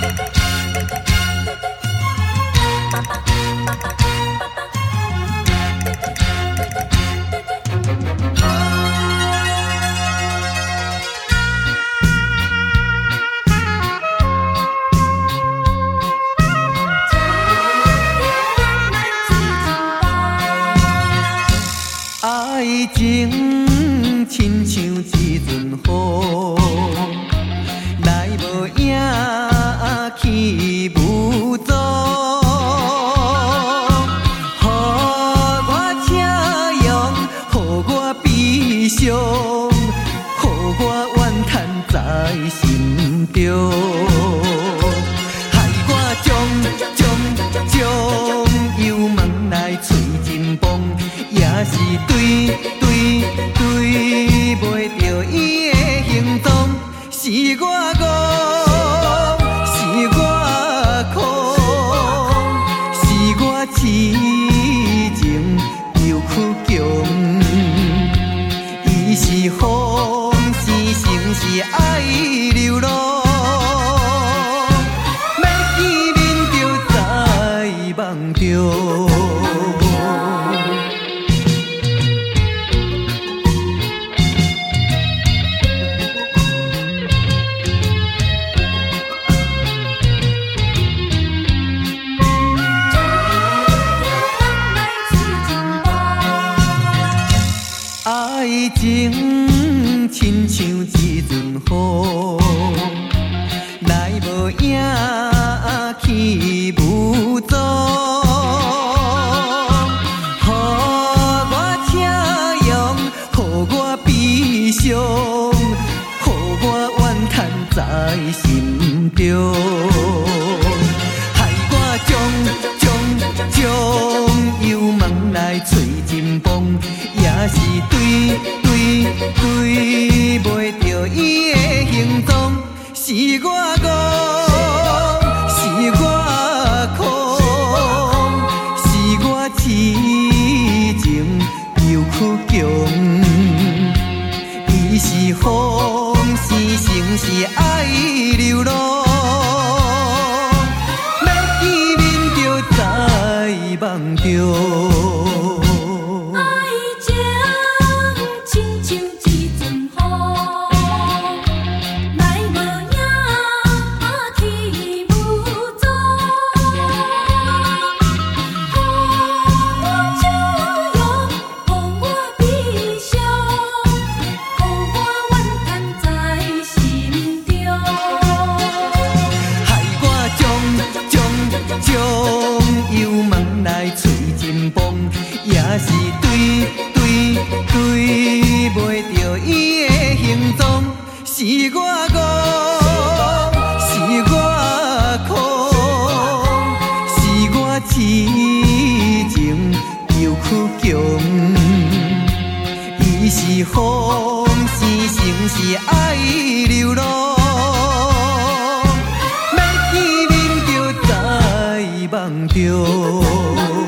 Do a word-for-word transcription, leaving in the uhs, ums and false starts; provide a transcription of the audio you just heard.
爱情亲像一阵雨，来无影去无踪。予我请用，予我悲伤，予我怨叹在心中。害我将将将忧梦来找真梦。也是对对对袂着伊的行踪，是我戆，是我苦，是我痴情又苦强。伊是风，是城是爱流浪，要见面就在梦中。爱情亲像一阵雨，来无影去无踪。予我请用，予我悲伤，予我怨叹在心中。害我将将将忧梦来找真梦。也是对对对袂着伊的行踪，是我戆，是我苦，是我痴情又苦强。伊是风，是城是爱流浪，要见面就在梦中。将忧梦来找真梦，也是对对对袂着伊的行踪，是我戆，是我苦，是我痴情又苦强。伊是风，是城是爱流浪。梦中。